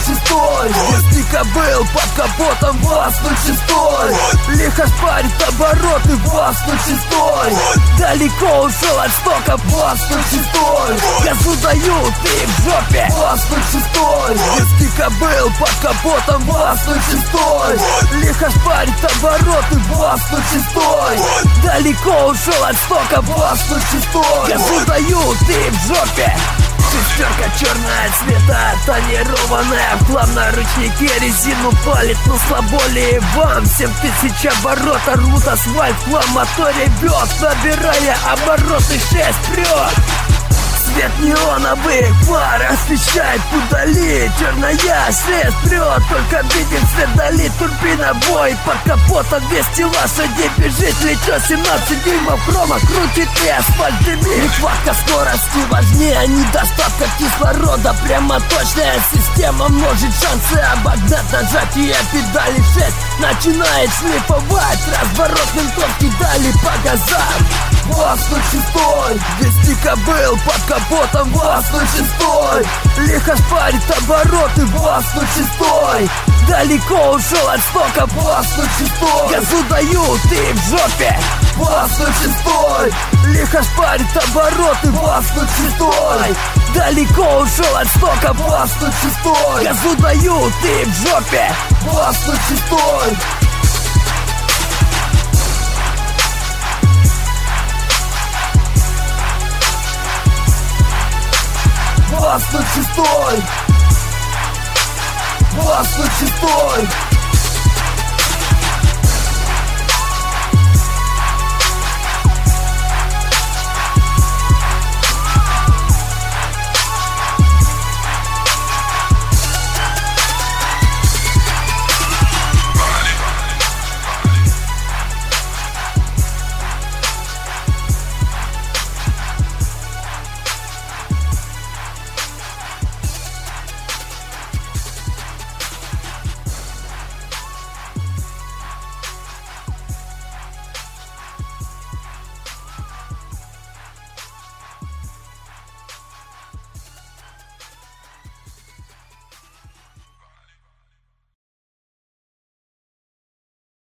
шестой. Вестика был под капотом ВАЗ-06. Лихо шпарит обороты ВАЗ-06. Далеко ушел от стока ВАЗ-06. Газу дают и в жопе ВАЗ-06. Вестика был под капотом ВАЗ-06. Лихо шпарит обороты ВАЗ-06. Далеко ушел от стока ВАЗ-06. Газу дают и в жопе. Шестерка черная цвета, тонированная в хлам, наручники резину палит, но слабо ли вам? 7000 оборот, рвут асфальт, в хлам, моторе бьет, набирая обороты 6 прет. Свет неоновых фар освещает вдали. Черная след прет, только виден свет вдали. Турбина бой, под капотом 200 лошадей бежит. Плечо 17 дюймов, хрома крутит и асфальт дымит. Нехватка скорости важнее недостатка кислорода. Прямо точная система множит шансы обогнать. Нажатие педали 6 начинает шлифовать. Разворот ментовки дали по газам. ВАЗ-06, Вестика был под капотом ВАЗ-06. Лихо шпарит обороты ВАЗ-06. Далеко ушел от стока ВАЗ-06. Газу дают и в жопе ВАЗ-06. Лихо шпарит обороты ВАЗ-06. Далеко ушел от стока ВАЗ-06. Газу дают и в жопе ВАЗ-06. ВАЗ-06. ВАЗ-06.